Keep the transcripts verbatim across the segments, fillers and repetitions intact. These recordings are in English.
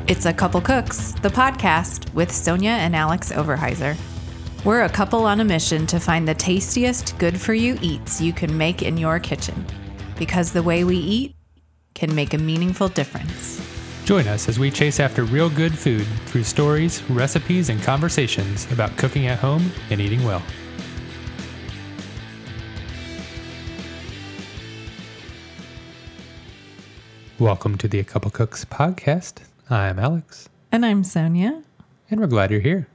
It's A Couple Cooks, the podcast with Sonia and Alex Overheiser. We're a couple on a mission to find the tastiest good-for-you eats you can make in your kitchen. Because the way we eat can make a meaningful difference. Join us as we chase after real good food through stories, recipes, and conversations about cooking at home and eating well. Welcome to the A Couple Cooks podcast. I'm Alex. And I'm Sonia. And we're glad you're here.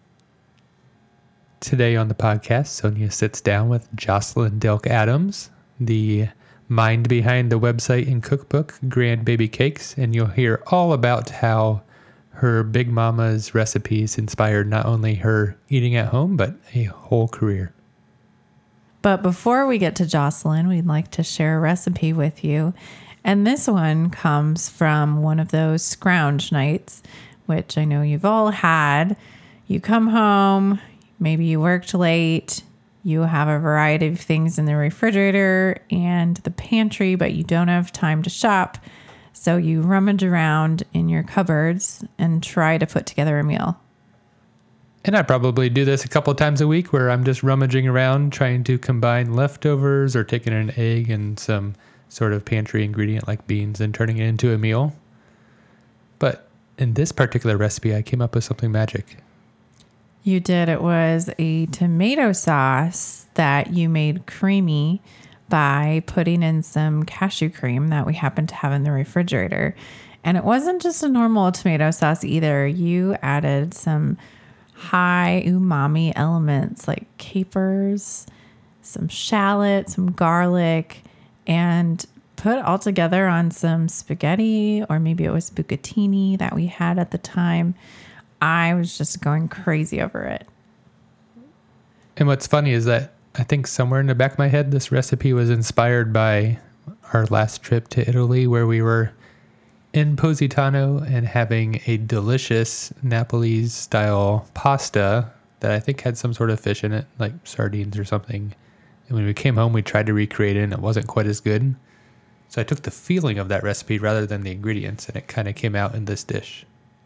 Today on the podcast, Sonia sits down with Jocelyn Delk Adams, the mind behind the website and cookbook Grand Baby Cakes, and you'll hear all about how her Big Mama's recipes inspired not only her eating at home, but a whole career. But before we get to Jocelyn, we'd like to share a recipe with you. And this one comes from one of those scrounge nights, which I know you've all had. You come home, maybe you worked late, you have a variety of things in the refrigerator and the pantry, but you don't have time to shop. So you rummage around in your cupboards and try to put together a meal. And I probably do this a couple of times a week where I'm just rummaging around trying to combine leftovers or taking an egg and some sort of pantry ingredient like beans and turning it into a meal. But in this particular recipe, I came up with something magic. You did. It was a tomato sauce that you made creamy by putting in some cashew cream that we happen to have in the refrigerator. And it wasn't just a normal tomato sauce either. You added some high umami elements like capers, some shallot, some garlic, and put all together on some spaghetti, or maybe it was bucatini that we had at the time. I was just going crazy over it. And what's funny is that I think somewhere in the back of my head, this recipe was inspired by our last trip to Italy, where we were in Positano and having a delicious Napoli-style pasta that I think had some sort of fish in it, like sardines or something. And when we came home, we tried to recreate it, and it wasn't quite as good. So I took the feeling of that recipe rather than the ingredients, and it kind of came out in this dish.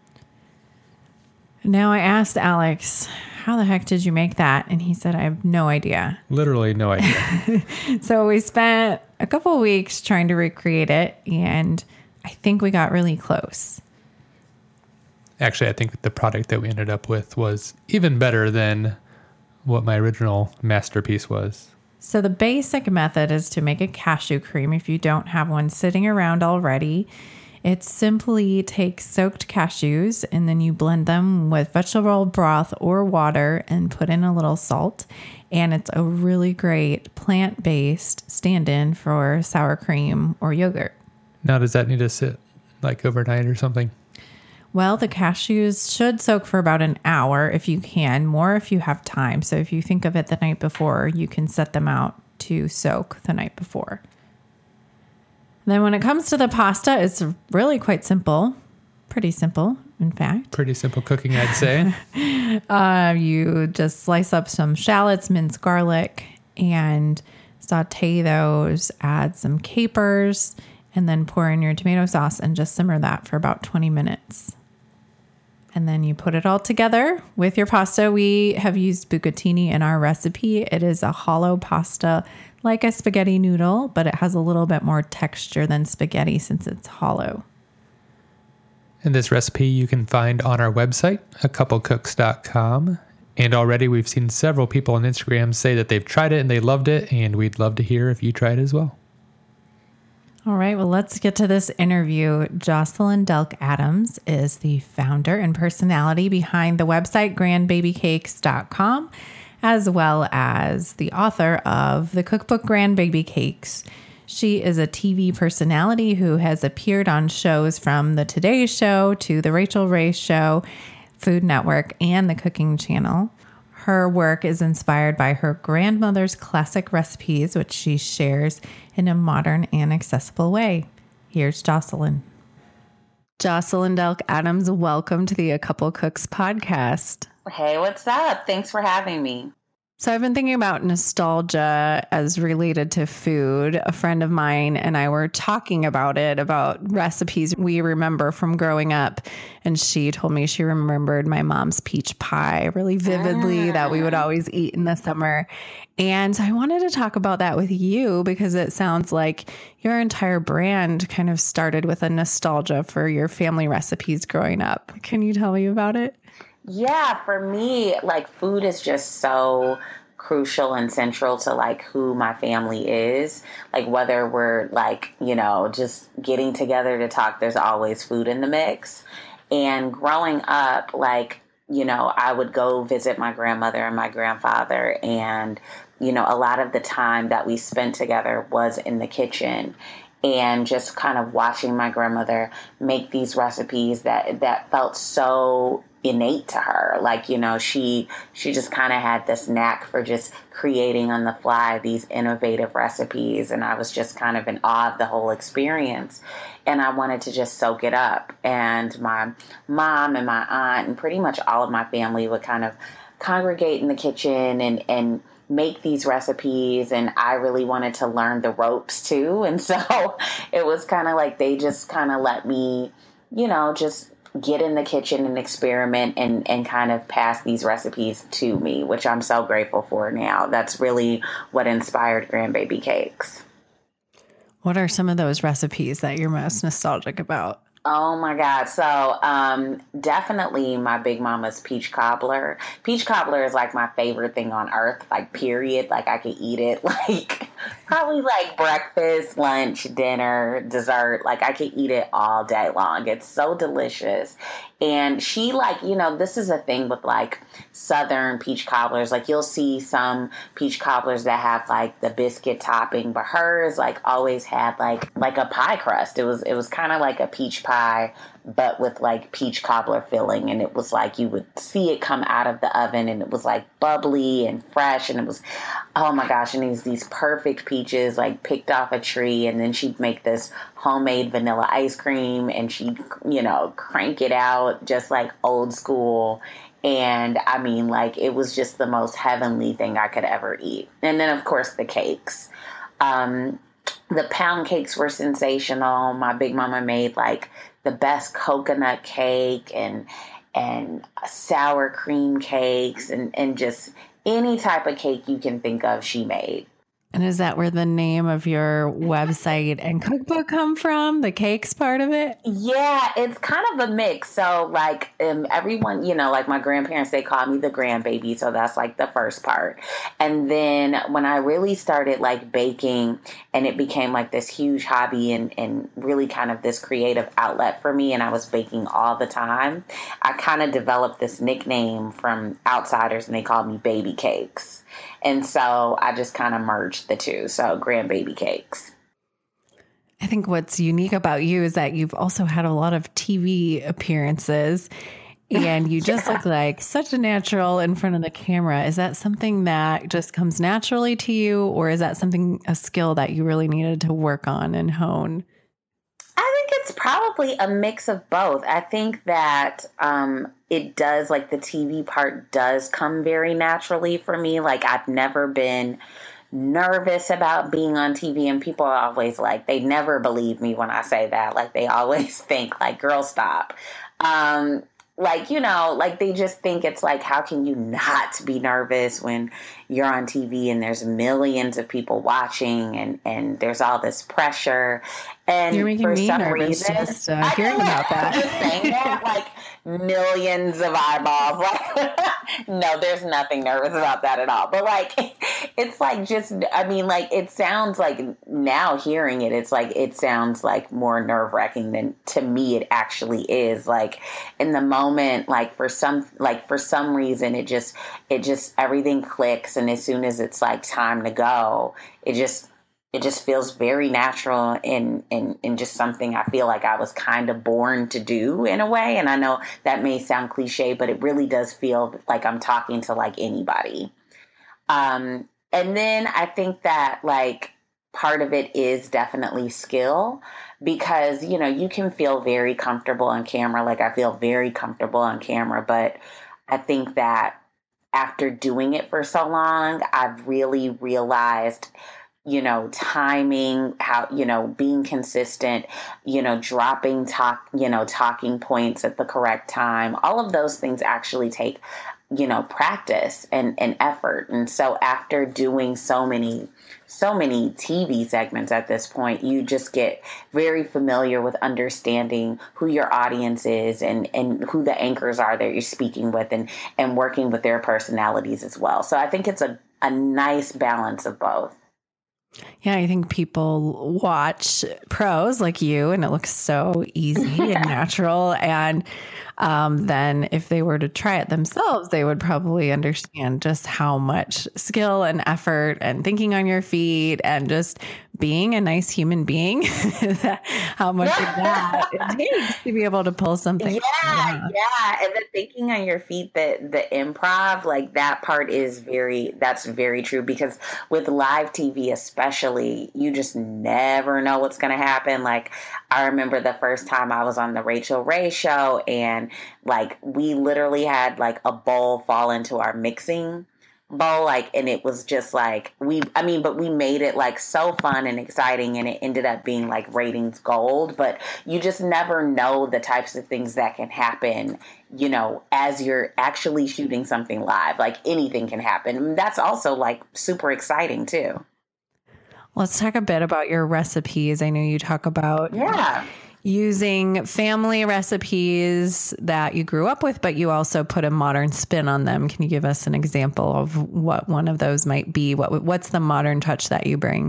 Now I asked Alex, how the heck did you make that? And he said, I have no idea. Literally no idea. So we spent a couple of weeks trying to recreate it, and I think we got really close. Actually, I think the product that we ended up with was even better than what my original masterpiece was. So the basic method is to make a cashew cream if you don't have one sitting around already. It's simply take soaked cashews and then you blend them with vegetable broth or water and put in a little salt. And it's a really great plant-based stand-in for sour cream or yogurt. Now, does that need to sit like overnight or something? Well, the cashews should soak for about an hour if you can, more if you have time. So if you think of it the night before, you can set them out to soak the night before. Then when it comes to the pasta, it's really quite simple. Pretty simple, in fact. Pretty simple cooking, I'd say. uh, you just slice up some shallots, mince garlic, and saute those, add some capers, and then pour in your tomato sauce and just simmer that for about twenty minutes. And then you put it all together with your pasta. We have used bucatini in our recipe. It is a hollow pasta like a spaghetti noodle, but it has a little bit more texture than spaghetti since it's hollow. And this recipe you can find on our website, a couple cooks dot com. And already we've seen several people on Instagram say that they've tried it and they loved it, and we'd love to hear if you tried it as well. All right, well, let's get to this interview. Jocelyn Delk Adams is the founder and personality behind the website grand baby cakes dot com, as well as the author of the cookbook Grand Baby Cakes. She is a T V personality who has appeared on shows from The Today Show to The Rachel Ray Show, Food Network, and The Cooking Channel. Her work is inspired by her grandmother's classic recipes, which she shares in a modern and accessible way. Here's Jocelyn. Jocelyn Delk Adams, welcome to the A Couple Cooks podcast. Hey, what's up? Thanks for having me. So I've been thinking about nostalgia as related to food. A friend of mine and I were talking about it, about recipes we remember from growing up. And she told me she remembered my mom's peach pie really vividly, ah. that we would always eat in the summer. And so I wanted to talk about that with you because it sounds like your entire brand kind of started with a nostalgia for your family recipes growing up. Can you tell me about it? Yeah, for me, like food is just so crucial and central to like who my family is. Like whether we're like, you know, just getting together to talk, there's always food in the mix. And growing up, like, you know, I would go visit my grandmother and my grandfather. And, you know, a lot of the time that we spent together was in the kitchen. And just kind of watching my grandmother make these recipes that, that felt so innate to her. Like, you know, she she just kind of had this knack for just creating on the fly these innovative recipes. And I was just kind of in awe of the whole experience. And I wanted to just soak it up. And my mom and my aunt and pretty much all of my family would kind of congregate in the kitchen and, and make these recipes, and I really wanted to learn the ropes too. And so it was kind of like they just kind of let me, you know, just get in the kitchen and experiment and, and kind of pass these recipes to me, which I'm so grateful for now. That's really what inspired Grandbaby Cakes. What are some of those recipes that you're most nostalgic about? Oh my God. So, um, definitely my Big Mama's peach cobbler. Peach cobbler is like my favorite thing on earth, like period. Like I could eat it like probably like breakfast, lunch, dinner, dessert. Like I could eat it all day long. It's so delicious. And she like, you know, this is a thing with like Southern peach cobblers. Like you'll see some peach cobblers that have like the biscuit topping, but hers like always had like, like a pie crust. It was, it was kind of like a peach pie, but with like peach cobbler filling. And it was like, you would see it come out of the oven and it was like bubbly and fresh. And it was, oh my gosh. And these, these perfect peaches like picked off a tree. And then she'd make this homemade vanilla ice cream and she'd, you know, crank it out just like old school. And I mean, like, it was just the most heavenly thing I could ever eat. And then of course the cakes, um, the pound cakes were sensational. My Big Mama made like the best coconut cake and and sour cream cakes and, and just any type of cake you can think of, she made. And is that where the name of your website and cookbook come from? The cakes part of it? Yeah, it's kind of a mix. So like um, everyone, you know, like my grandparents, they call me the grandbaby. So that's like the first part. And then when I really started like baking and it became like this huge hobby and, and really kind of this creative outlet for me, and I was baking all the time, I kind of developed this nickname from outsiders and they called me Baby Cakes. And so I just kind of merged the two. So Grandbaby Cakes. I think what's unique about you is that you've also had a lot of T V appearances and you just yeah. look like such a natural in front of the camera. Is that something that just comes naturally to you, or is that something, a skill that you really needed to work on and hone? I think it's probably a mix of both. I think that um, it does, like the T V part does come very naturally for me. Like I've never been nervous about being on T V, and people are always like, they never believe me when I say that. Like they always think like, girl, stop. Um, like, you know, like they just think it's like, how can you not be nervous when you're on T V and there's millions of people watching and, and there's all this pressure. And you're making for me some nervous reason, just uh, hearing about that. Just saying that, like millions of eyeballs. Like, no, there's nothing nervous about that at all. But like, it's like just, I mean, like it sounds like now hearing it, it's like, it sounds like more nerve wracking than to me it actually is. Like in the moment, like for some, like for some reason, it just, it just, everything clicks. And as soon as it's like time to go, it just, it just feels very natural and, and, and just something I feel like I was kind of born to do in a way. And I know that may sound cliche, but it really does feel like I'm talking to like anybody. Um, and then I think that like part of it is definitely skill because, you know, you can feel very comfortable on camera. Like I feel very comfortable on camera, but I think that after doing it for so long, I've really realized, you know, timing, how, you know, being consistent, you know, dropping talk, you know, talking points at the correct time. All of those things actually take, you know, practice and, and effort. And so after doing so many, so many T V segments at this point, you just get very familiar with understanding who your audience is and, and who the anchors are that you're speaking with, and, and working with their personalities as well. So I think it's a, a nice balance of both. Yeah, I think people watch pros like you and it looks so easy and natural. And um, then if they were to try it themselves, they would probably understand just how much skill and effort and thinking on your feet and just being a nice human being, how much of that it takes to be able to pull something. Yeah, yeah, yeah. And the thinking on your feet, the the improv, like that part is very, that's very true, because with live T V especially, you just never know what's going to happen. Like I remember the first time I was on the Rachel Ray show, and like we literally had like a bowl fall into our mixing bowl, like, and it was just like we I mean but we made it like so fun and exciting, and it ended up being like ratings gold. But you just never know the types of things that can happen, you know, as you're actually shooting something live. Like anything can happen, and that's also like super exciting too. Let's talk a bit about your recipes. I know you talk about yeah using family recipes that you grew up with, but you also put a modern spin on them. Can you give us an example of what one of those might be? What What's the modern touch that you bring?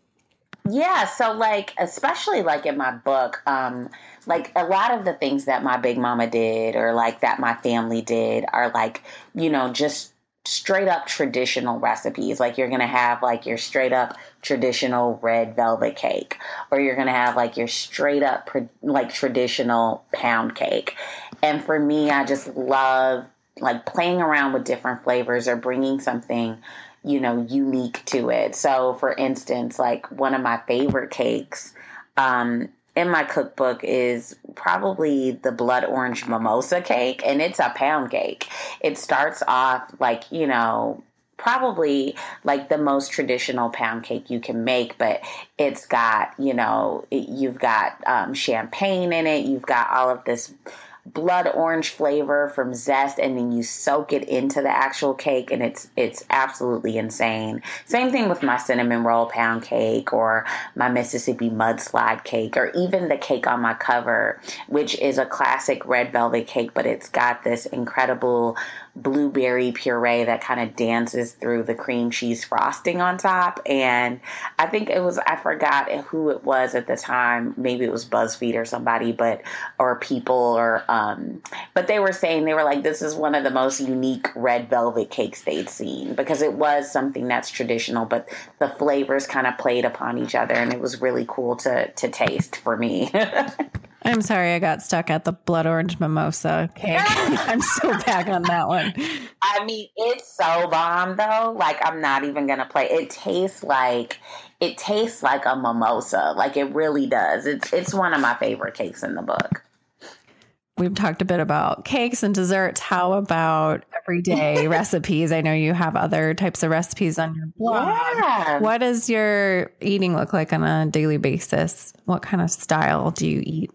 Yeah, so like, especially like in my book, um, like a lot of the things that my big mama did, or like that my family did, are like, you know, just straight up traditional recipes. Like you're going to have like your straight up traditional red velvet cake, or you're going to have like your straight up like traditional pound cake. And for me, I just love like playing around with different flavors or bringing something, you know, unique to it. So for instance, like one of my favorite cakes, um, in my cookbook is probably the blood orange mimosa cake, and it's a pound cake. It starts off like, you know, probably like the most traditional pound cake you can make, but it's got, you know, it, you've got um, champagne in it. You've got all of this blood orange flavor from zest, and then you soak it into the actual cake, and it's it's absolutely insane. Same thing with my cinnamon roll pound cake, or my Mississippi mudslide cake, or even the cake on my cover, which is a classic red velvet cake, but it's got this incredible blueberry puree that kind of dances through the cream cheese frosting on top. And I think it was, I forgot who it was at the time. Maybe it was BuzzFeed or somebody, but, or People, or, um, but they were saying, they were like, this is one of the most unique red velvet cakes they'd seen, because it was something that's traditional, but the flavors kind of played upon each other, and it was really cool to, to taste for me. I'm sorry, I got stuck at the blood orange mimosa cake. I'm so back on that one. I mean, it's so bomb though. Like, I'm not even gonna play. It tastes like it tastes like a mimosa. Like, it really does. It's it's one of my favorite cakes in the book. We've talked a bit about cakes and desserts. How about everyday recipes? I know you have other types of recipes on your blog. Yeah. What does your eating look like on a daily basis? What kind of style do you eat?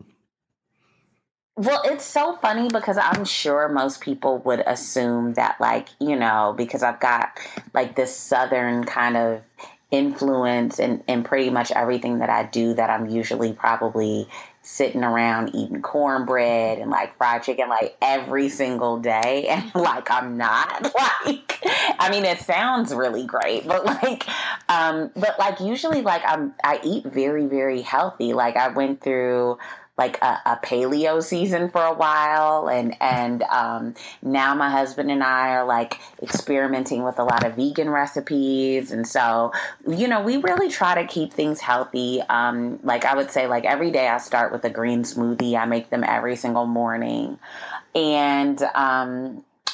Well, it's so funny because I'm sure most people would assume that, like, you know, because I've got like this Southern kind of influence in, in pretty much everything that I do, that I'm usually probably sitting around eating cornbread and like fried chicken like every single day. And like, I'm not like, I mean, it sounds really great, but like, um, but like usually like I'm, I eat very, very healthy. Like I went through like a, a paleo season for a while. And, and, um, now my husband and I are like experimenting with a lot of vegan recipes. And so, you know, we really try to keep things healthy. Um, like I would say, like every day I start with a green smoothie. I make them every single morning. And, um,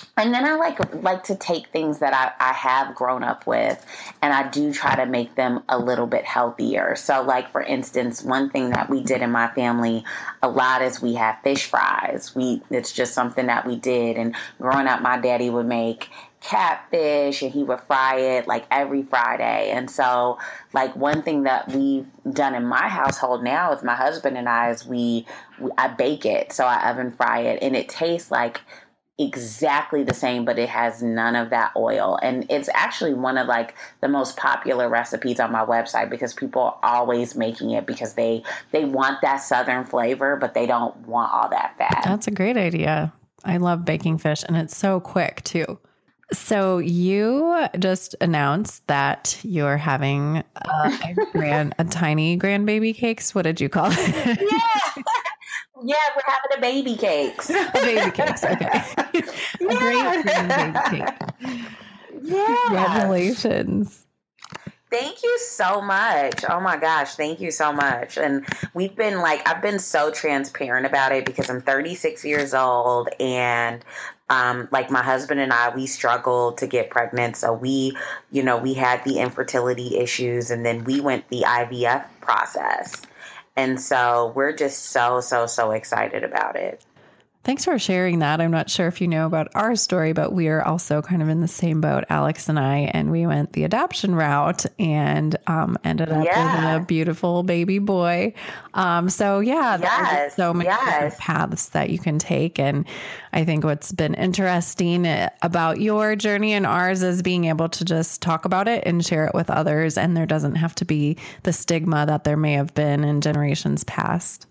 And then I like like to take things that I, I have grown up with, and I do try to make them a little bit healthier. So like, for instance, one thing that we did in my family a lot is we have fish fries. We It's just something that we did. And growing up, my daddy would make catfish and he would fry it like every Friday. And so like one thing that we've done in my household now with my husband and I is we, we I bake it. So I oven fry it, and it tastes like exactly the same, but it has none of that oil. And it's actually one of like the most popular recipes on my website because people are always making it because they they want that Southern flavor, but they don't want all that fat. That's a great idea. I love baking fish, and it's so quick too. So you just announced that you're having a, a grand, a tiny grandbaby cakes. What did you call it? Yeah. Yeah, we're having a baby cakes. A baby cakes, okay. A Yeah. great baby cake. Yeah. Congratulations. Thank you so much. Oh my gosh, thank you so much. And we've been like, I've been so transparent about it because I'm thirty-six years old, and um, like my husband and I, we struggled to get pregnant. So we, you know, we had the infertility issues, and then we went the I V F process. And so we're just so, so, so excited about it. Thanks for sharing that. I'm not sure if you know about our story, but we are also kind of in the same boat, Alex and I, and we went the adoption route and um, ended up Yeah. with a beautiful baby boy. Um, so yeah, there's Yes, so many different yes. paths that you can take. And I think what's been interesting about your journey and ours is being able to just talk about it and share it with others. And there doesn't have to be the stigma that there may have been in generations past.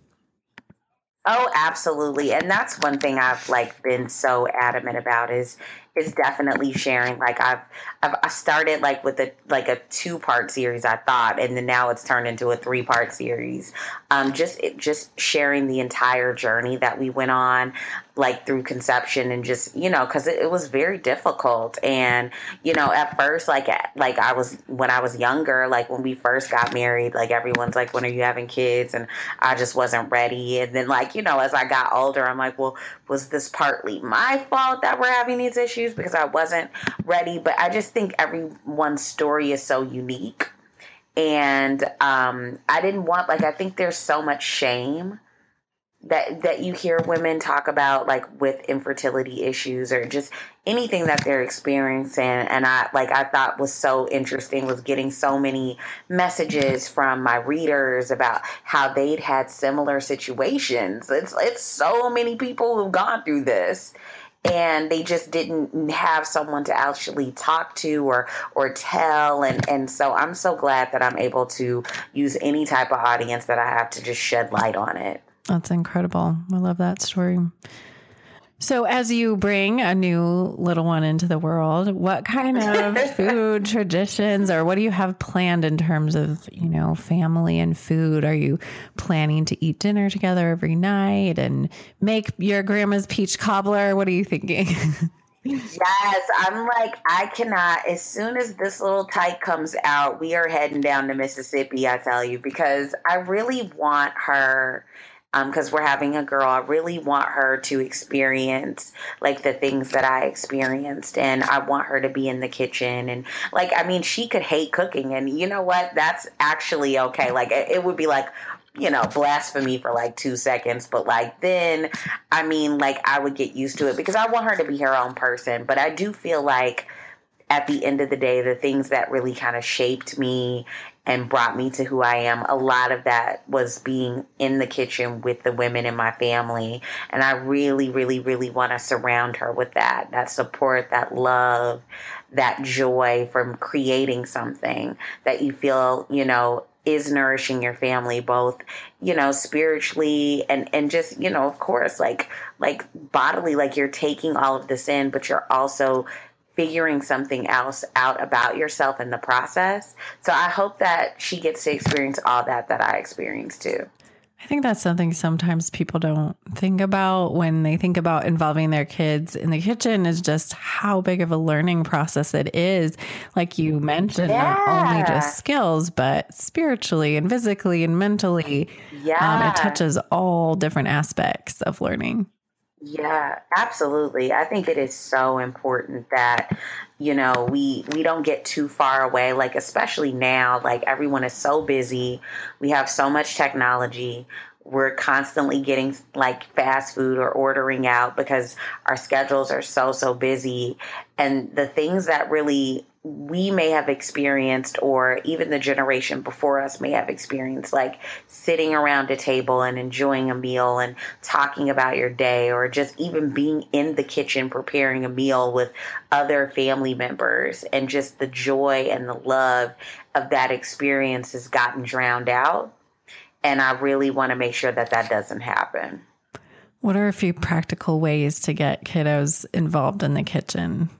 Oh, absolutely. And that's one thing I've like been so adamant about is is definitely sharing. Like I've I've I started like with a like a two part series, I thought, and then now it's turned into a three part series. Um, just it, just sharing the entire journey that we went on, like through conception, and just, you know, because it, it was very difficult. And you know, at first, like like I was when I was younger, like when we first got married, like everyone's like, when are you having kids? And I just wasn't ready. And then like, you know, as I got older, I'm like, well, was this partly my fault that we're having these issues because I wasn't ready? But I just think everyone's story is so unique. And um, I didn't want, like, I think there's so much shame that that you hear women talk about, like with infertility issues or just anything that they're experiencing. And I like I thought was so interesting was getting so many messages from my readers about how they'd had similar situations. It's it's so many people who've gone through this, and they just didn't have someone to actually talk to or or tell. And, and so I'm so glad that I'm able to use any type of audience that I have to just shed light on it. That's incredible. I love that story. So as you bring a new little one into the world, what kind of food traditions or what do you have planned in terms of, you know, family and food? Are you planning to eat dinner together every night and make your grandma's peach cobbler? What are you thinking? Yes, I'm like, I cannot, as soon as this little tyke comes out, we are heading down to Mississippi, I tell you, because I really want her, um, because we're having a girl, I really want her to experience like the things that I experienced, and I want her to be in the kitchen. And like, I mean, she could hate cooking, and you know what? That's actually okay. Like, it, it would be like, you know, blasphemy for like two seconds. But like, then, I mean, like I would get used to it because I want her to be her own person. But I do feel like at the end of the day, the things that really kind of shaped me and brought me to who I am, a lot of that was being in the kitchen with the women in my family. And I really, really, really want to surround her with that, that support, that love, that joy from creating something that you feel, you know, is nourishing your family, both, you know, spiritually and, and just, you know, of course, like, like bodily, like you're taking all of this in, but you're also figuring something else out about yourself in the process. So I hope that she gets to experience all that that I experienced too. I think that's something sometimes people don't think about when they think about involving their kids in the kitchen, is just how big of a learning process it is. Like you mentioned, Yeah. not only just skills, but spiritually and physically and mentally. Yeah. Um, it touches all different aspects of learning. Yeah, absolutely. I think it is so important that, you know, we we don't get too far away, like especially now, like everyone is so busy. We have so much technology. We're constantly getting like fast food or ordering out because our schedules are so so busy. And the things that really we may have experienced, or even the generation before us may have experienced, like sitting around a table and enjoying a meal and talking about your day, or just even being in the kitchen preparing a meal with other family members, and just the joy and the love of that experience has gotten drowned out. And I really want to make sure that that doesn't happen. What are a few practical ways to get kiddos involved in the kitchen?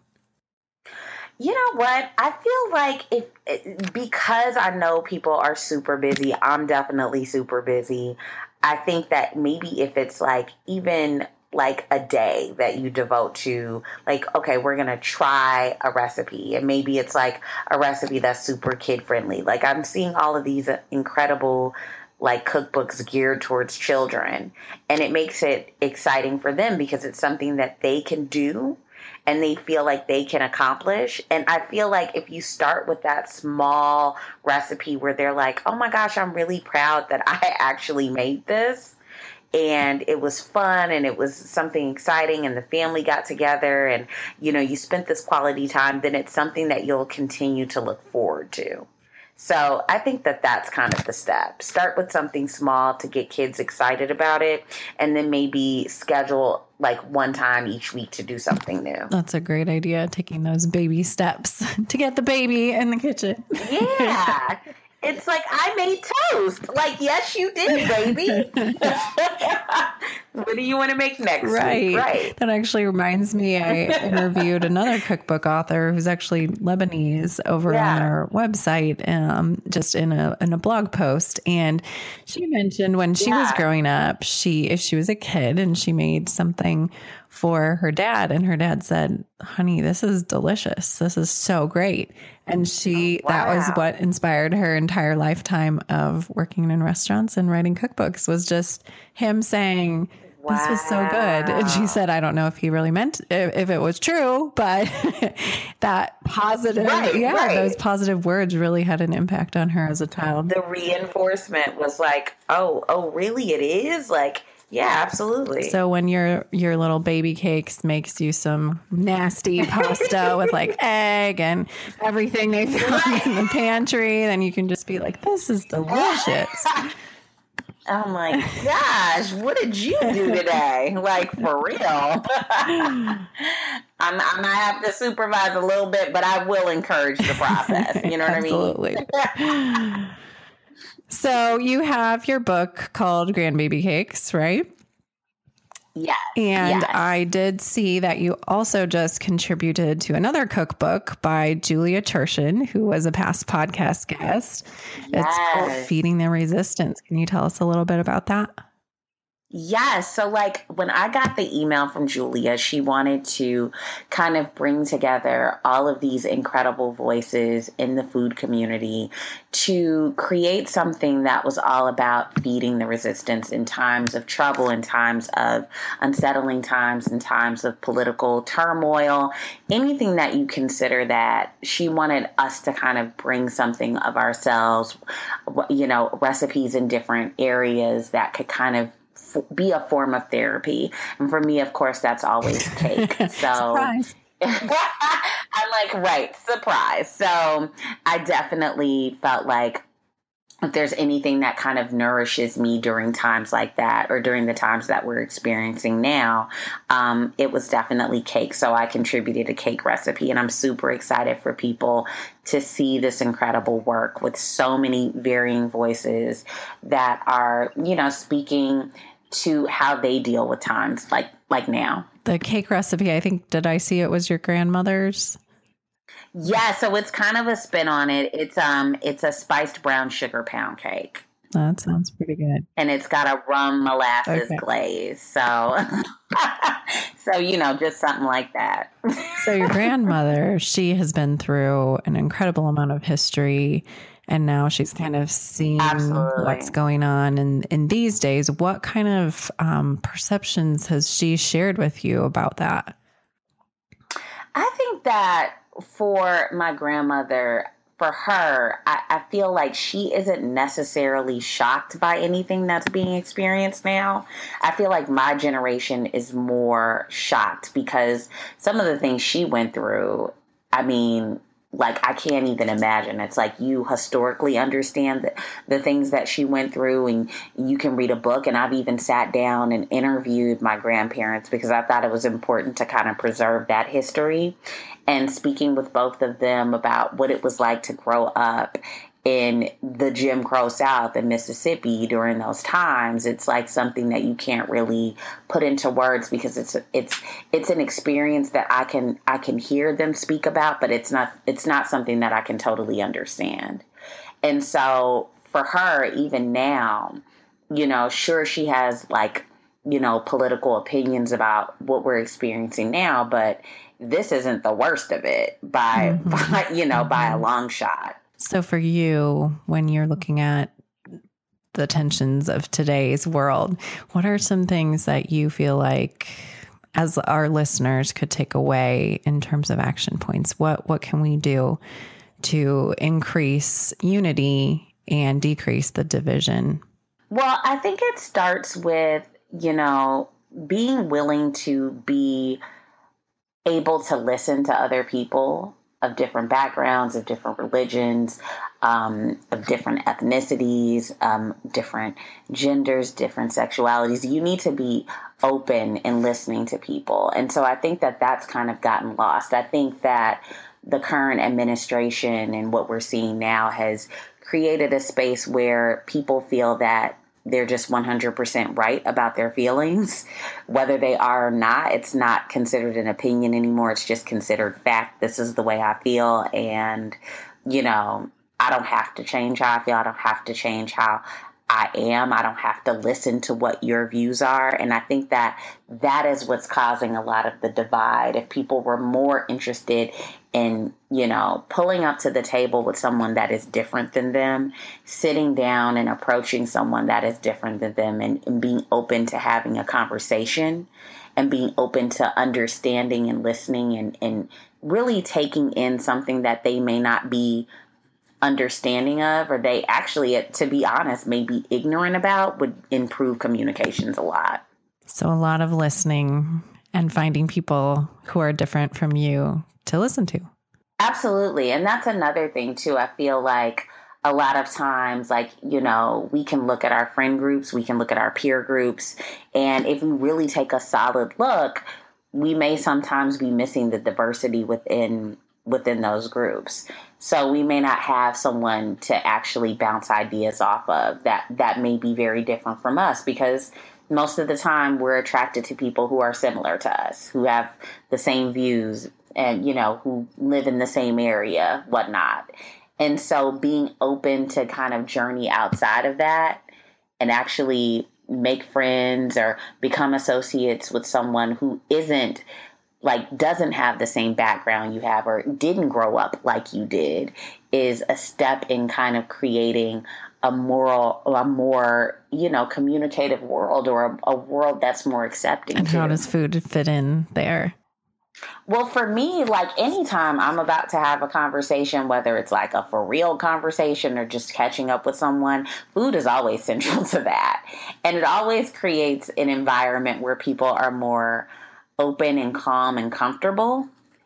You know what? I feel like if because I know people are super busy, I'm definitely super busy. I think that maybe if it's like even like a day that you devote to, like, okay, we're going to try a recipe, and maybe it's like a recipe that's super kid friendly. Like I'm seeing all of these incredible like cookbooks geared towards children, and it makes it exciting for them because it's something that they can do and they feel like they can accomplish. And I feel like if you start with that small recipe where they're like, oh my gosh, I'm really proud that I actually made this, and it was fun and it was something exciting and the family got together and, you know, you spent this quality time, then it's something that you'll continue to look forward to. So I think that that's kind of the step. Start with something small to get kids excited about it, and then maybe schedule like one time each week to do something new. That's a great idea, taking those baby steps to get the baby in the kitchen. Yeah. It's like, I made toast. Like, yes, you did, baby. What do you want to make next right. week? Right. That actually reminds me, I interviewed another cookbook author who's actually Lebanese over yeah. on our website, um, just in a in a blog post. And she mentioned when she yeah. was growing up, she if she was a kid and she made something for her dad, and her dad said, honey, this is delicious. This is so great. And she, oh, wow. that was what inspired her entire lifetime of working in restaurants and writing cookbooks, was just him saying, wow. this was so good. And she said, I don't know if he really meant, if, if it was true, but that positive, right, yeah, right. those positive words really had an impact on her as a child. The reinforcement was like, oh, oh, really? It is? Like, yeah, absolutely. So when your your little baby cakes makes you some nasty pasta with like egg and everything they found right. in the pantry, then you can just be like, this is delicious. Oh my gosh, what did you do today? Like, for real. I'm, I might have to supervise a little bit, but I will encourage the process. You know what Absolutely. I mean? So you have your book called Grandbaby Cakes, right? Yes. And yes. I did see that you also just contributed to another cookbook by Julia Turshen, who was a past podcast guest. Yes. It's called Feeding the Resistance. Can you tell us a little bit about that? Yes. So like when I got the email from Julia, she wanted to kind of bring together all of these incredible voices in the food community to create something that was all about feeding the resistance in times of trouble, in times of unsettling times, in times of political turmoil, anything that you consider that. She wanted us to kind of bring something of ourselves, you know, recipes in different areas that could kind of be a form of therapy. And for me, of course, that's always cake. So surprise. I'm like, right, surprise. So I definitely felt like if there's anything that kind of nourishes me during times like that, or during the times that we're experiencing now, um, it was definitely cake. So I contributed a cake recipe, and I'm super excited for people to see this incredible work with so many varying voices that are, you know, speaking to how they deal with times like like now. The cake recipe, I think, did I see it was your grandmother's? Yeah, so it's kind of a spin on it. It's um it's a spiced brown sugar pound cake. That sounds pretty good. And it's got a rum molasses okay. glaze. So so you know, just something like that. So your grandmother, she has been through an incredible amount of history, and now she's kind of seeing Absolutely. what's going on. And in these days, what kind of um, perceptions has she shared with you about that? I think that for my grandmother, for her, I, I feel like she isn't necessarily shocked by anything that's being experienced now. I feel like my generation is more shocked because some of the things she went through, I mean, like, I can't even imagine. It's like you historically understand the, the things that she went through, and you can read a book. And I've even sat down and interviewed my grandparents because I thought it was important to kind of preserve that history. And speaking with both of them about what it was like to grow up in the Jim Crow South in Mississippi during those times, it's like something that you can't really put into words because it's it's it's an experience that I can I can hear them speak about, but it's not it's not something that I can totally understand. And so for her, even now, you know, sure, she has like, you know, political opinions about what we're experiencing now, but this isn't the worst of it by, mm-hmm. by you know, mm-hmm. by a long shot. So for you, when you're looking at the tensions of today's world, what are some things that you feel like as our listeners could take away in terms of action points? What what can we do to increase unity and decrease the division? Well, I think it starts with, you know, being willing to be able to listen to other people of different backgrounds, of different religions, um, of different ethnicities, um, different genders, different sexualities. You need to be open and listening to people. And so I think that that's kind of gotten lost. I think that the current administration and what we're seeing now has created a space where people feel that they're just one hundred percent right about their feelings, whether they are or not. It's not considered an opinion anymore. It's just considered fact. This is the way I feel. And, you know, I don't have to change how I feel. I don't have to change how I am. I don't have to listen to what your views are. And I think that that is what's causing a lot of the divide. If people were more interested in, you know, pulling up to the table with someone that is different than them, sitting down and approaching someone that is different than them, and, and being open to having a conversation and being open to understanding and listening and, and really taking in something that they may not be understanding of, or they actually, to be honest, may be ignorant about, would improve communications a lot. So a lot of listening and finding people who are different from you to listen to. Absolutely. And that's another thing too. I feel like a lot of times, like, you know, we can look at our friend groups, we can look at our peer groups, and if we really take a solid look, we may sometimes be missing the diversity within within those groups. So we may not have someone to actually bounce ideas off of that that may be very different from us, because most of the time we're attracted to people who are similar to us, who have the same views and, you know, who live in the same area, whatnot. And so being open to kind of journey outside of that and actually make friends or become associates with someone who isn't like doesn't have the same background you have or didn't grow up like you did is a step in kind of creating a moral, a more, you know, communicative world, or a, a world that's more accepting. And too. How does food fit in there? Well, for me, like anytime I'm about to have a conversation, whether it's like a for real conversation or just catching up with someone, food is always central to that. And it always creates an environment where people are more open and calm and comfortable.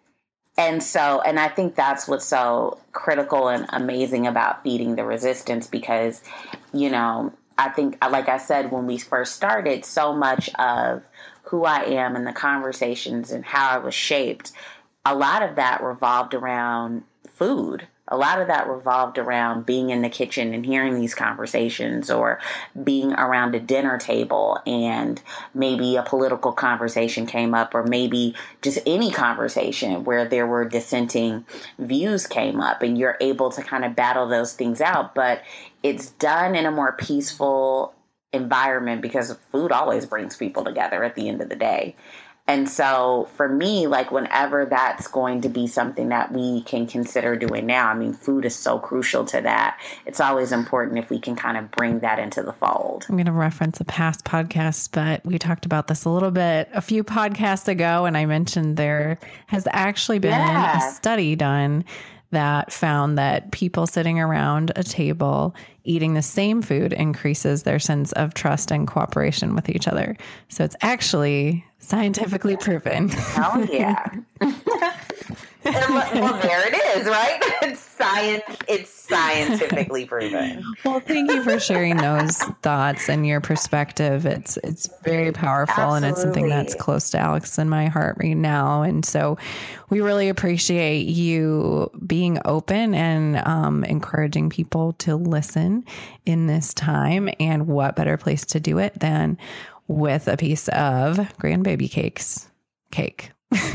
And so, and I think that's what's so critical and amazing about Feeding the Resistance, because, you know, I think, like I said, when we first started, so much of who I am and the conversations and how I was shaped, a lot of that revolved around food. A lot of that revolved around being in the kitchen and hearing these conversations, or being around a dinner table and maybe a political conversation came up, or maybe just any conversation where there were dissenting views came up, and you're able to kind of battle those things out. But it's done in a more peaceful environment, because food always brings people together at the end of the day. And so for me, like whenever that's going to be something that we can consider doing now, I mean, food is so crucial to that. It's always important if we can kind of bring that into the fold. I'm going to reference a past podcast, but we talked about this a little bit a few podcasts ago. And I mentioned there has actually been yeah. a study done that found that people sitting around a table eating the same food increases their sense of trust and cooperation with each other. So it's actually scientifically proven. Oh, yeah. And, well, there it is, right? It's science. It's scientifically proven. Well, thank you for sharing those thoughts and your perspective. It's it's very powerful, Absolutely. And it's something that's close to Alex and my heart right now. And so we really appreciate you being open and um, encouraging people to listen in this time. And what better place to do it than with a piece of Grandbaby Cakes cake.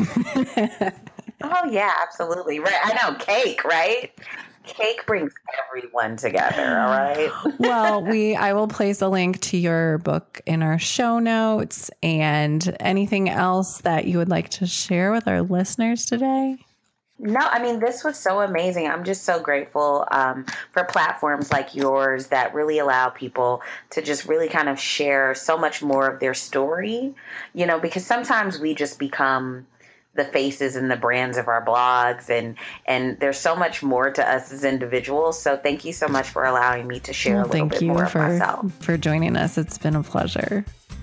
Oh, yeah, absolutely. Right. I know. Cake, right? Cake brings everyone together. All right. Well, we I will place a link to your book in our show notes. And anything else that you would like to share with our listeners today? No, I mean, this was so amazing. I'm just so grateful um, for platforms like yours that really allow people to just really kind of share so much more of their story, you know, because sometimes we just become the faces and the brands of our blogs, and and there's so much more to us as individuals. So thank you so much for allowing me to share well, a little bit more for, of myself. Thank you for joining us. It's been a pleasure.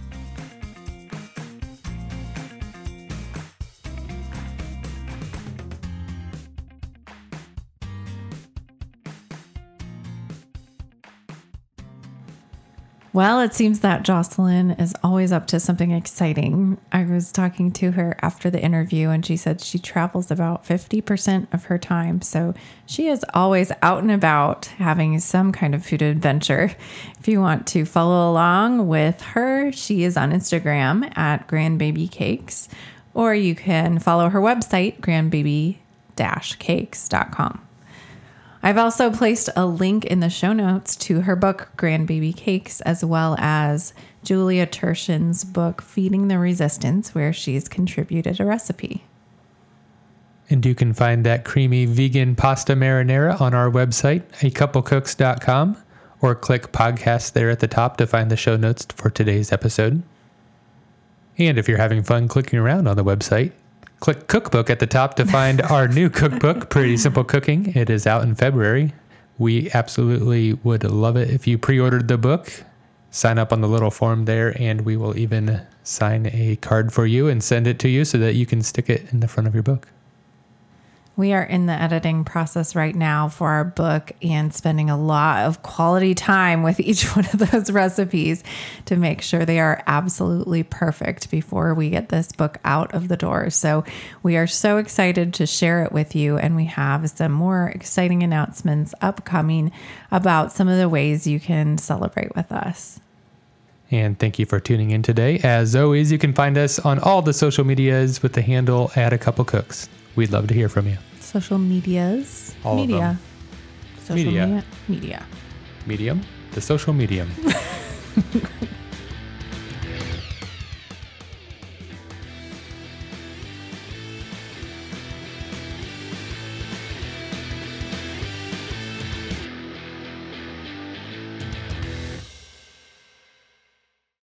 Well, it seems that Jocelyn is always up to something exciting. I was talking to her after the interview, and she said she travels about fifty percent of her time. So she is always out and about having some kind of food adventure. If you want to follow along with her, she is on Instagram at Grandbaby Cakes, or you can follow her website, grandbaby dash cakes dot com. I've also placed a link in the show notes to her book, Grandbaby Cakes, as well as Julia Turshen's book, Feeding the Resistance, where she's contributed a recipe. And you can find that creamy vegan pasta marinara on our website, a couple cooks dot com, or click podcast there at the top to find the show notes for today's episode. And if you're having fun clicking around on the website, click cookbook at the top to find our new cookbook, Pretty Simple Cooking. It is out in February. We absolutely would love it if you pre-ordered the book. Sign up on the little form there, and we will even sign a card for you and send it to you so that you can stick it in the front of your book. We are in the editing process right now for our book and spending a lot of quality time with each one of those recipes to make sure they are absolutely perfect before we get this book out of the door. So we are so excited to share it with you, and we have some more exciting announcements upcoming about some of the ways you can celebrate with us. And thank you for tuning in today. As always, you can find us on all the social medias with the handle at A Couple Cooks. We'd love to hear from you. Social medias. All media. of them. Social media. media. Media. Medium. The social medium.